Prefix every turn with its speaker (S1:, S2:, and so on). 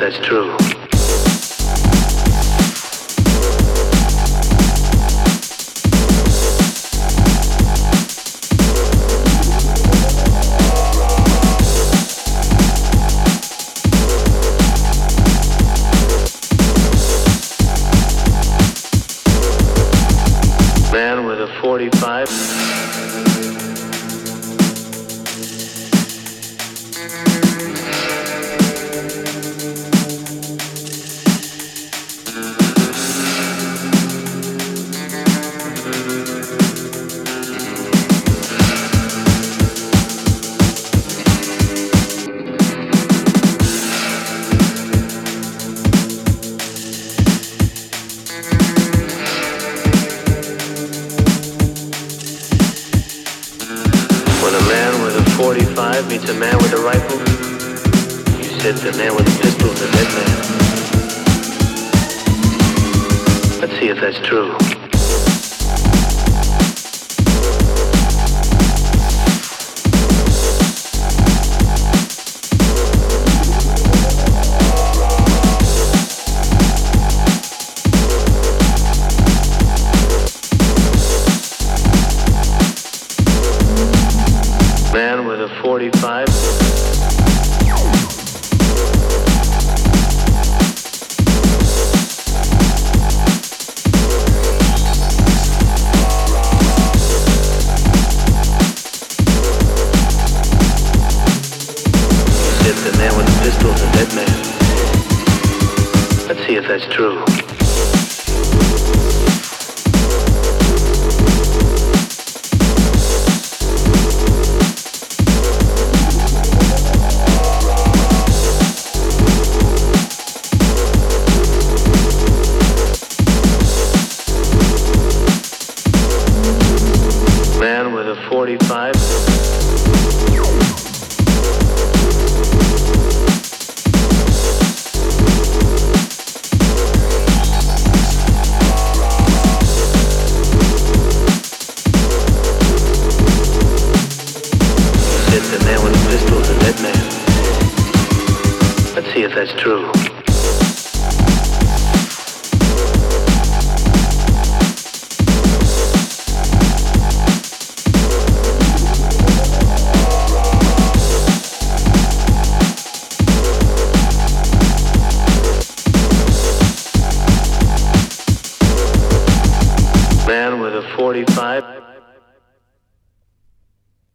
S1: that's true. Man with a 45. When a man with a 45 meets a man with a rifle, you said the man with a pistol is a dead man. Let's see if that's true. Man with a 45. Said the man with the pistol is a dead man. Let's see if that's true. Man with a 45. Said the man with a pistol is a dead man. Let's see if that's true. Man with a 45.